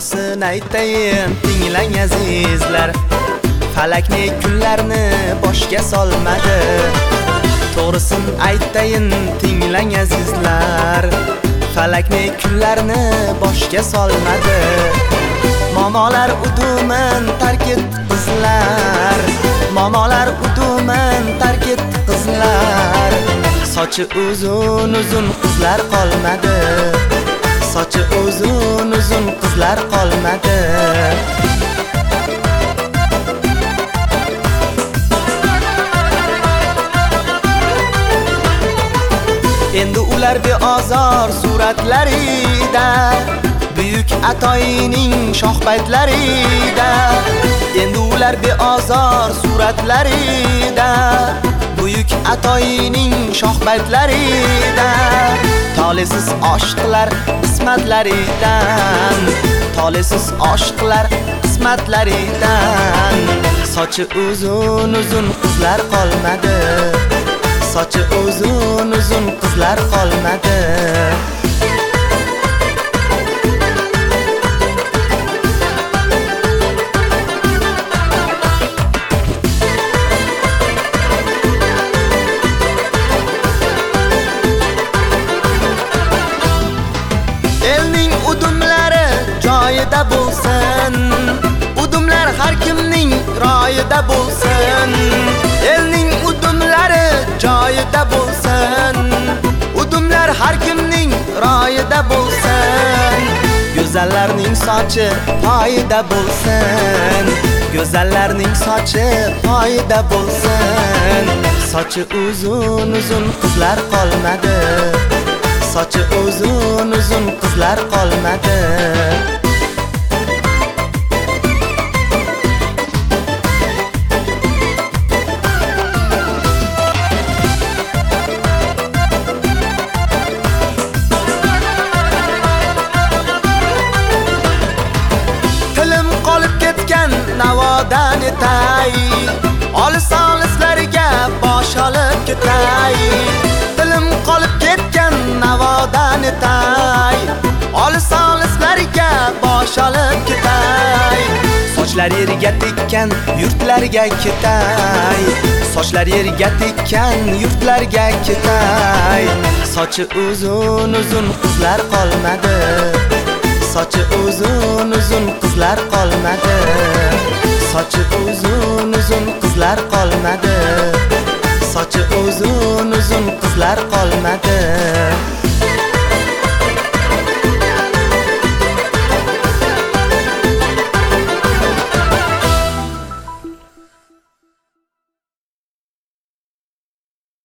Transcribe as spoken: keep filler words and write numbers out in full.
To'g'risini aytayin, tinglang azizlar. Falakni kunlarni boshga solmadi. To'g'risini aytayin, tinglang azizlar. Falakni kunlarni boshga solmadi. Momolar uduman tark etdi qizlar. Momolar uduman tark etdi qizlar. Sochi uzun uzun qizlar qolmadi. Sochi uzun uzun qizlar qolmadi. Endi ular beozor suratlarida, buyuk atoyining shohbaytlarida. Endi ular beozor suratlarida, buyuk atoyining shohbaytlarida. Tolesiz oshqlar qismatlaridan, tolesiz oshqlar qismatlaridan. Sochi uzun uzun qizlar qolmadi. Sochi uzun uzun qizlar qolmadi. Elning udumlari joyida bo'lsin. Udumlar har kimning royida bo'lsin. Elning udumlari joyida bo'lsin. Udumlar har kimning royida bo'lsin. Go'zallarning sochi poyida bo'lsin. Go'zallarning sochi poyida bo'lsin. Sochi uzun uzun qizlar qolmadi. Sochi uzun uzun qizlar qolmadi. Tilim qolib ketgan navodan etay, olis-olislarga bosh olib ketay. Tilim qolib ketgan navodan etay, olis-olislarga bosh olib ketay. Sochlar yerga tekkan yurtlarga ketay. Sochlar yerga tekkan yurtlarga ketay. Sochi uzun uzun qizlar qolmadi. Sochi uzun uzun qizlar qolmadi. Sochi uzun uzun qizlar qolmadi. Sochi uzun uzun qizlar qolmadi.